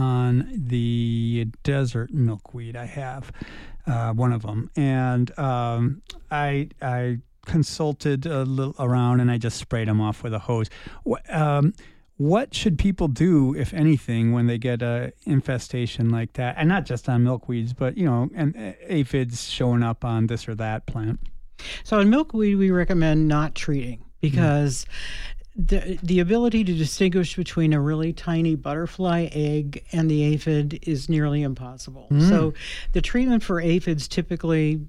on the desert milkweed. I have uh, one of them, and um, I I consulted a little around, and I just sprayed them off with a hose. Um, what should people do, if anything, when they get a infestation like that, and not just on milkweeds, but you know, and aphids showing up on this or that plant? So in milkweed, we recommend not treating because mm. the the ability to distinguish between a really tiny butterfly egg and the aphid is nearly impossible. Mm. So the treatment for aphids typically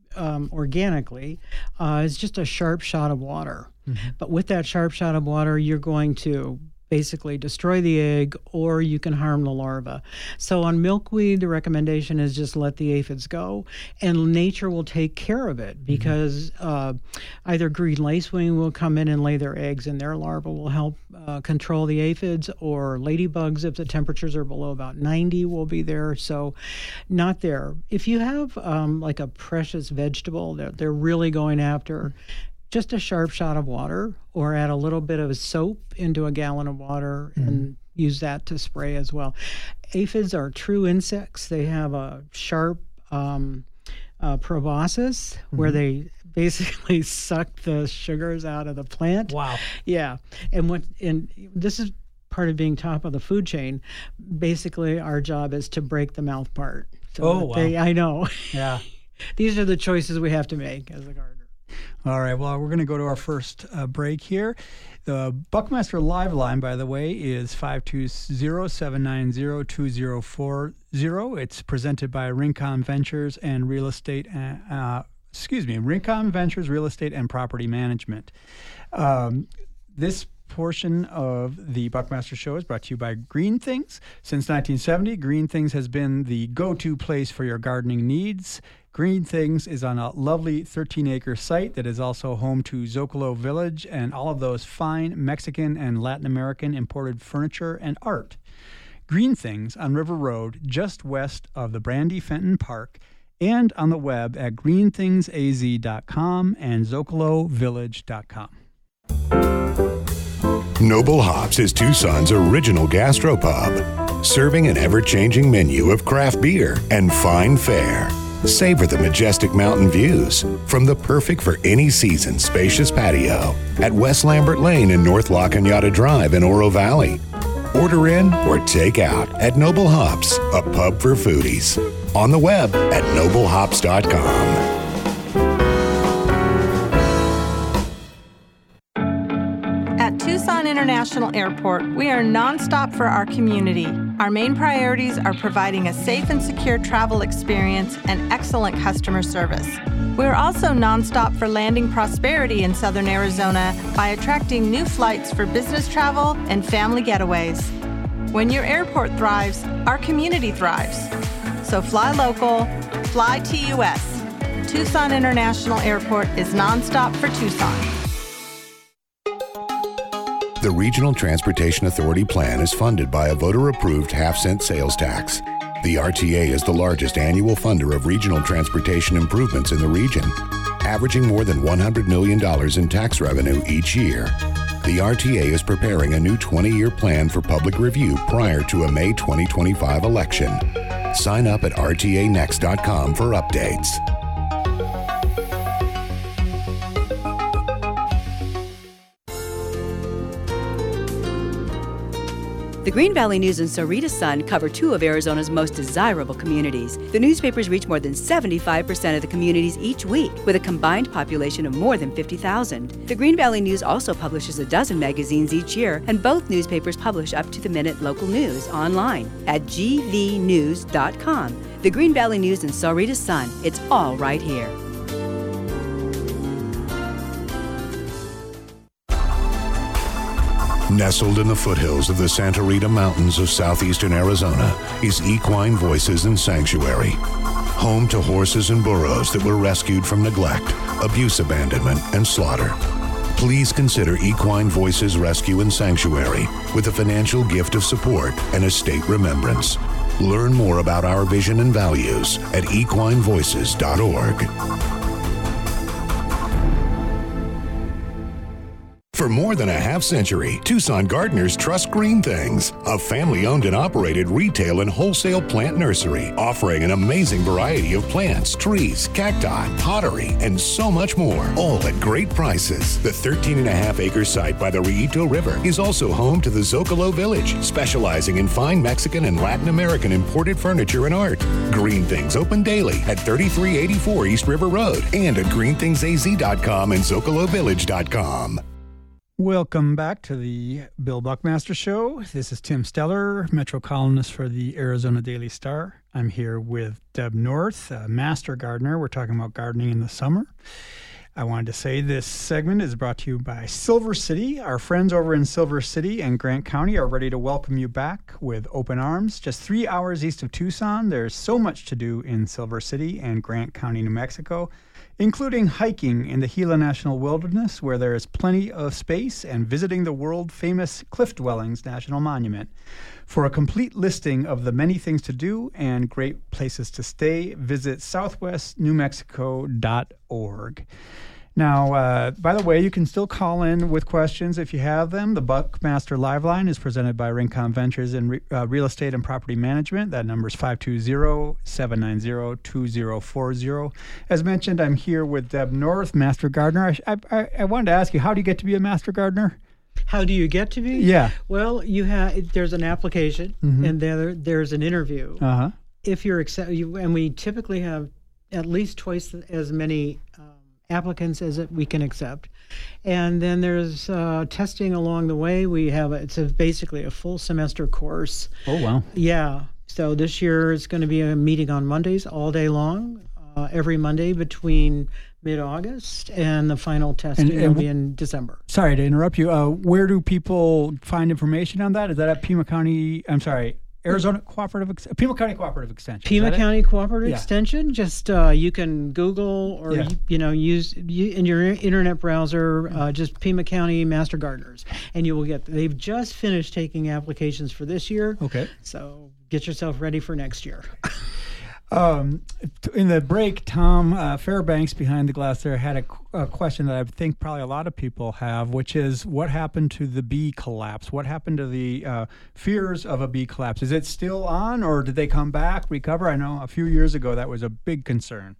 um, organically uh, is just a sharp shot of water. Mm-hmm. But with that sharp shot of water, you're going to basically destroy the egg, or you can harm the larva. So on milkweed, the recommendation is just let the aphids go, and nature will take care of it, because mm-hmm. uh, either green lacewing will come in and lay their eggs, and their larva will help uh, control the aphids, or ladybugs, if the temperatures are below about ninety, will be there. So not there. If you have um, like a precious vegetable that they're really going after, just a sharp shot of water, or add a little bit of soap into a gallon of water mm. and use that to spray as well. Aphids are true insects. They have a sharp um, uh, proboscis mm-hmm. where they basically suck the sugars out of the plant. Wow. Yeah. And what and this is part of being top of the food chain. Basically, our job is to break the mouth part. So oh, wow. They, I know. Yeah. These are the choices we have to make as a gardener. All right, well, we're going to go to our first uh, break here. The Buckmaster Live line, by the way, is five two zero, seven nine zero, two zero four zero. It's presented by Rincon Ventures and Real Estate, uh, uh, excuse me, Rincon Ventures Real Estate and Property Management. Um, this portion of the Buckmaster Show is brought to you by Green Things. Since nineteen seventy, Green Things has been the go-to place for your gardening needs. Green Things is on a lovely thirteen-acre site that is also home to Zocalo Village and all of those fine Mexican and Latin American imported furniture and art. Green Things on River Road, just west of the Brandy Fenton Park, and on the web at green things a z dot com and zocalo village dot com. Noble Hops is Tucson's original gastropub, serving an ever-changing menu of craft beer and fine fare. Savor the majestic mountain views from the perfect for any season spacious patio at West Lambert Lane and North La Cañada Drive in Oro Valley. Order in or take out at Noble Hops, a pub for foodies. On the web at noble hops dot com. At Tucson International Airport, we are nonstop for our community. Our main priorities are providing a safe and secure travel experience and excellent customer service. We're also nonstop for landing prosperity in Southern Arizona by attracting new flights for business travel and family getaways. When your airport thrives, our community thrives. So fly local, fly T U S. Tucson International Airport is nonstop for Tucson. The Regional Transportation Authority plan is funded by a voter-approved half-cent sales tax. The R T A is the largest annual funder of regional transportation improvements in the region, averaging more than one hundred million dollars in tax revenue each year. The R T A is preparing a new twenty-year plan for public review prior to a May twenty twenty-five election. Sign up at r t a next dot com for updates. The Green Valley News and Sahuarita Sun cover two of Arizona's most desirable communities. The newspapers reach more than seventy-five percent of the communities each week, with a combined population of more than fifty thousand. The Green Valley News also publishes a dozen magazines each year, and both newspapers publish up-to-the-minute local news online at g v news dot com. The Green Valley News and Sahuarita Sun, it's all right here. Nestled in the foothills of the Santa Rita Mountains of southeastern Arizona is Equine Voices and Sanctuary. Home to horses and burros that were rescued from neglect, abuse, abandonment, and slaughter. Please consider Equine Voices Rescue and Sanctuary with a financial gift of support and a state remembrance. Learn more about our vision and values at equine voices dot org. For more than a half century, Tucson gardeners trust Green Things, a family-owned and operated retail and wholesale plant nursery offering an amazing variety of plants, trees, cacti, pottery, and so much more, all at great prices. The thirteen and a half acre site by the Rillito River is also home to the Zocalo Village, specializing in fine Mexican and Latin American imported furniture and art. Green Things open daily at thirty-three eighty-four East River Road and at green things a z dot com and zocalo village dot com. Welcome back to the Bill Buckmaster Show. This is Tim Steller, Metro columnist for the Arizona Daily Star. I'm here with Deb North, a master gardener. We're talking about gardening in the summer. I wanted to say this segment is brought to you by Silver City. Our friends over in Silver City and Grant County are ready to welcome you back with open arms. Just three hours east of Tucson, there's so much to do in Silver City and Grant County, New Mexico, including hiking in the Gila National Wilderness, where there is plenty of space, and visiting the world-famous Cliff Dwellings National Monument. For a complete listing of the many things to do and great places to stay, visit southwest new mexico dot org. Now, uh, by the way, you can still call in with questions if you have them. The Buckmaster Live Line is presented by Rincon Ventures in Re- uh, Real Estate and Property Management. That number is five two zero, seven nine zero, two zero four zero. As mentioned, I'm here with Deb North, Master Gardener. I, I, I wanted to ask you, how do you get to be a Master Gardener? How do you get to be? Yeah. Well, you have there's an application, mm-hmm. and there there's an interview. Uh-huh. If you're accept, you, and we typically have at least twice as many um, applicants as we can accept, and then there's uh, testing along the way. We have a, it's a, basically a full semester course. Oh wow! Yeah. So this year it's going to be a meeting on Mondays all day long, uh, every Monday between mid-August, and the final testing and, and will be in December. Sorry to interrupt you. Uh, where do people find information on that? Is that at Pima County? I'm sorry, Arizona Cooperative, Ex- Pima County Cooperative Extension. Pima County it? Cooperative yeah. Extension. Just uh, you can Google or yeah. you, you know use you, in your internet browser uh, just Pima County Master Gardeners, and you will get. They've just finished taking applications for this year. Okay. So get yourself ready for next year. Um, in the break, Tom uh, Fairbanks behind the glass there had a, a question that I think probably a lot of people have, which is what happened to the bee collapse? What happened to the uh, fears of a bee collapse? Is it still on, or did they come back, recover? I know a few years ago that was a big concern.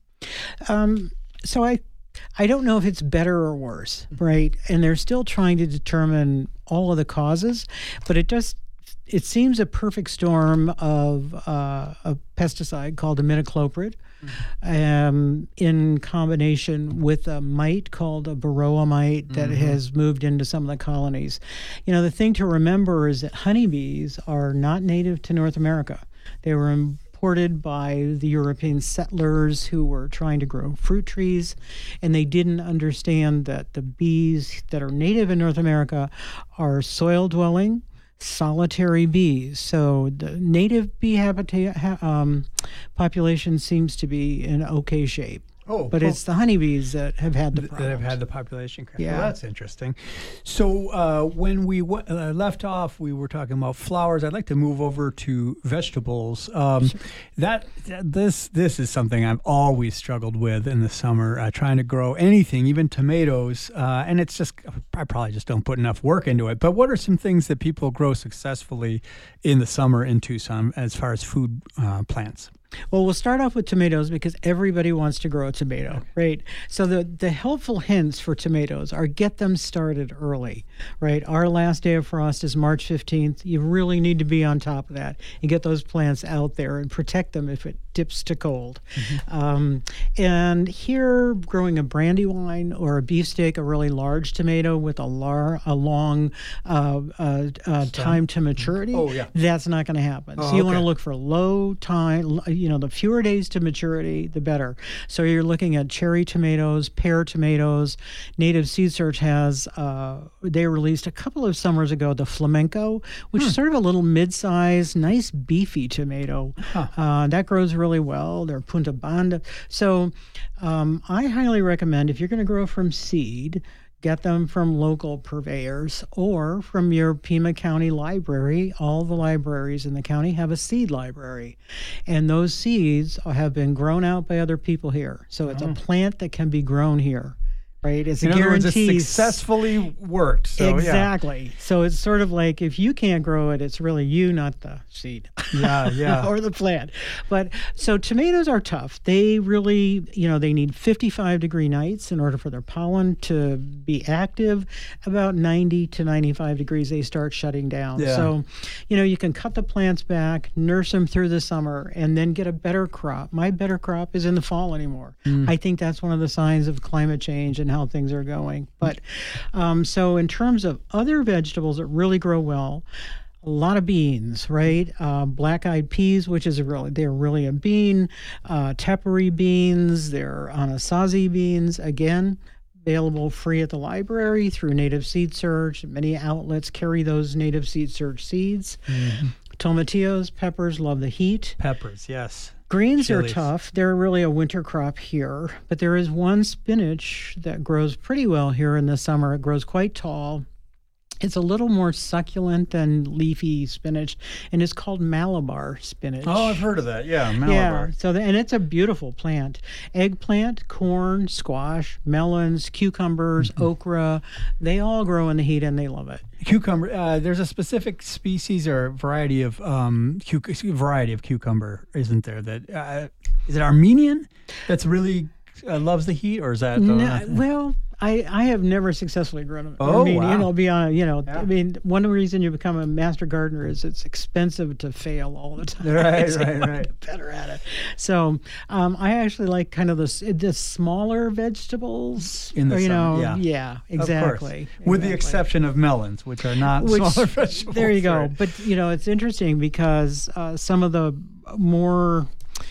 Um, so I I don't know if it's better or worse, right? And they're still trying to determine all of the causes, but it just It seems a perfect storm of uh, a pesticide called imidacloprid, mm-hmm. um, in combination with a mite called a varroa mite that mm-hmm. has moved into some of the colonies. You know, the thing to remember is that honeybees are not native to North America. They were imported by the European settlers who were trying to grow fruit trees, and they didn't understand that the bees that are native in North America are soil-dwelling, solitary bees. So the native bee habitat ha, um, population seems to be in okay shape. Oh, but oh. it's the honeybees that have had the problems. That have had the population crash. Yeah. Well, that's interesting. So uh, when we w- uh, left off, we were talking about flowers. I'd like to move over to vegetables. Um, sure. That, that this this is something I've always struggled with in the summer, uh, trying to grow anything, even tomatoes. Uh, and it's just, I probably just don't put enough work into it. But what are some things that people grow successfully in the summer in Tucson as far as food uh, plants? Well, we'll start off with tomatoes because everybody wants to grow a tomato, right? So the, the helpful hints for tomatoes are get them started early, right? Our last day of frost is March fifteenth. You really need to be on top of that and get those plants out there and protect them if it dips to cold. Mm-hmm. Um, and here, growing a brandywine or a beefsteak, a really large tomato with a, lar- a long uh, uh, uh, time to maturity, oh, yeah. that's not going to happen. Oh, so you okay. want to look for low time, you know, the fewer days to maturity, the better. So you're looking at cherry tomatoes, pear tomatoes. Native Seed Search has, uh, they released a couple of summers ago, the flamenco, which hmm. is sort of a little mid-sized, nice beefy tomato. Huh. Uh, that grows really well. They're Punta Banda. So um, I highly recommend, if you're going to grow from seed, get them from local purveyors or from your Pima County library. All the libraries in the county have a seed library. And those seeds have been grown out by other people here. So it's oh. a plant that can be grown here. Right, it's in a other guarantee. Words, it's successfully worked. So, exactly. Yeah. So it's sort of like if you can't grow it, it's really you, not the seed. Yeah, yeah. Or the plant. But so tomatoes are tough. They really, you know, they need fifty-five degree nights in order for their pollen to be active. About ninety to ninety-five degrees, they start shutting down. Yeah. So, you know, you can cut the plants back, nurse them through the summer, and then get a better crop. My better crop is in the fall anymore. Mm. I think that's one of the signs of climate change and how things are going. But um, so in terms of other vegetables that really grow well, a lot of beans, right? Uh, black-eyed peas, which is a really, they're really a bean. Uh, tepary beans, they're anasazi beans, again, available free at the library through Native Seed Search. Many outlets carry those Native Seed Search seeds. Mm-hmm. Tomatillos, peppers, love the heat. Peppers, yes. Greens Chilies. are tough. They're really a winter crop here, but there is one spinach that grows pretty well here in the summer. It grows quite tall. It's a little more succulent than leafy spinach, and it's called Malabar spinach. Oh, I've heard of that. Yeah, Malabar. Yeah, so the, and it's a beautiful plant. Eggplant, corn, squash, melons, cucumbers, mm-hmm. okra, they all grow in the heat, and they love it. Cucumber. Uh, there's a specific species or variety of um, cu- variety of cucumber, isn't there? That uh, is it Armenian? That's really uh, loves the heat, or is that? No, uh, well. I, I have never successfully grown them. Oh, I mean, wow. you know, beyond, you know, Yeah. I mean, one reason you become a master gardener is it's expensive to fail all the time. Right, so right, you wanna right. get better at it. So um, I actually like kind of the, s- the smaller vegetables. In the or, you summer, know, yeah. yeah, Of exactly. course. With the exactly. exception of melons, which are not Which- smaller vegetables. There you go. right? But, you know, it's interesting because uh, some of the more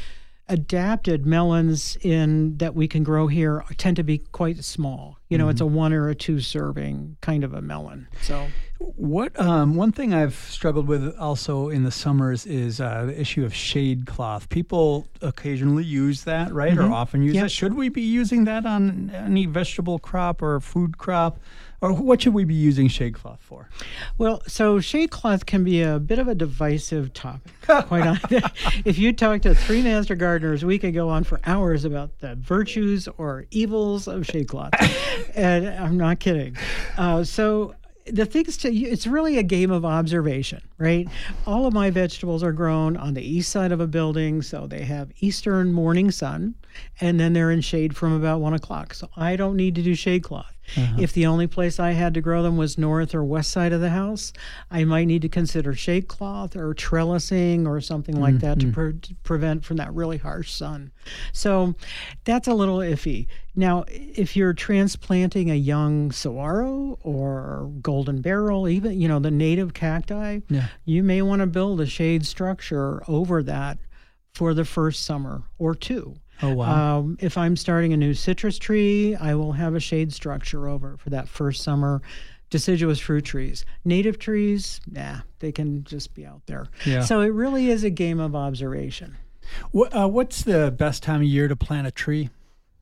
adapted melons in that we can grow here tend to be quite small. You know, mm-hmm. it's a one or a two serving kind of a melon. So what um, one thing I've struggled with also in the summers is uh, the issue of shade cloth. People occasionally use that, right? Mm-hmm. Or often use Yep. it. Should we be using that on any vegetable crop or food crop? Or what should we be using shade cloth for? Well, so shade cloth can be a bit of a divisive topic, quite honestly. If you talk to three master gardeners, we could go on for hours about the virtues or evils of shade cloth. And I'm not kidding. Uh, so the things to it's really a game of observation, right? All of my vegetables are grown on the east side of a building, so they have eastern morning sun, and then they're in shade from about one o'clock. So I don't need to do shade cloth. Uh-huh. If the only place I had to grow them was north or west side of the house, I might need to consider shade cloth or trellising or something like mm-hmm. that to, pre- to prevent from that really harsh sun. So that's a little iffy. Now, if you're transplanting a young saguaro or golden beryl, even, you know, the native cacti, yeah. you may want to build a shade structure over that for the first summer or two. Oh, wow. Um, if I'm starting a new citrus tree, I will have a shade structure over for that first summer. Deciduous fruit trees. Native trees, nah, they can just be out there. Yeah. So it really is a game of observation. What, uh, what's the best time of year to plant a tree?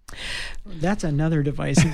That's another divisive.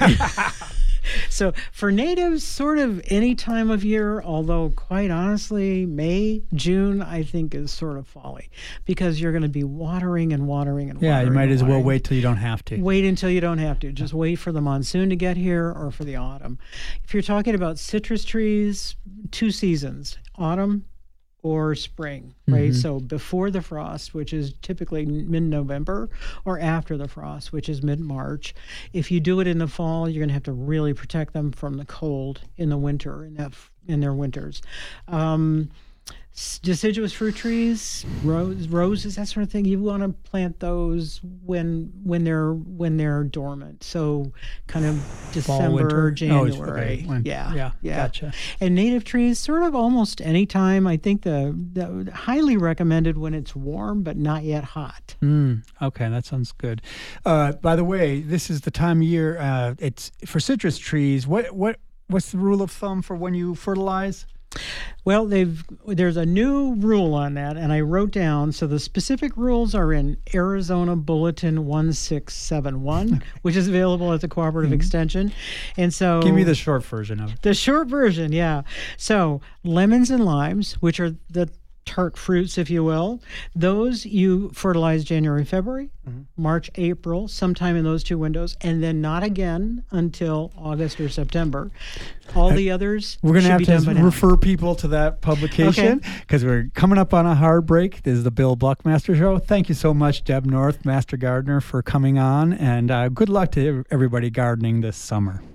So for natives, sort of any time of year, although quite honestly, May, June, I think is sort of folly because you're going to be watering and watering and watering. Yeah, you might as well watering. wait till you don't have to. Wait until you don't have to. Just wait for the monsoon to get here or for the autumn. If you're talking about citrus trees, two seasons, autumn or spring, right? Mm-hmm. So before the frost, which is typically mid-November, or after the frost, which is mid-March. If you do it in the fall, you're going to have to really protect them from the cold in the winter, in, that, in their winters. Um, deciduous fruit trees, rose, roses, that sort of thing. You want to plant those when when they're when they're dormant. So kind of December, January. Oh, okay. When, yeah, yeah, yeah. Gotcha. And native trees, sort of almost any time. I think the, the highly recommended when it's warm but not yet hot. Mm, okay, that sounds good. Uh, by the way, this is the time of year. Uh, it's for citrus trees. What what what's the rule of thumb for when you fertilize? Well, they've there's a new rule on that, and I wrote down. So the specific rules are in Arizona Bulletin one six seven one, which is available at the Cooperative mm-hmm. Extension. And so, give me the short version of it. The short version, yeah. So lemons and limes, which are the tart fruits, if you will, those you fertilize January, February, mm-hmm. March, April, sometime in those two windows, and then not again until August or September. All the others we're going to have to refer now. people to that publication because okay. we're coming up on a hard break. This is the Bill Buckmaster Show. Thank you so much, Deb North, Master Gardener, for coming on, and uh, good luck to everybody gardening this summer.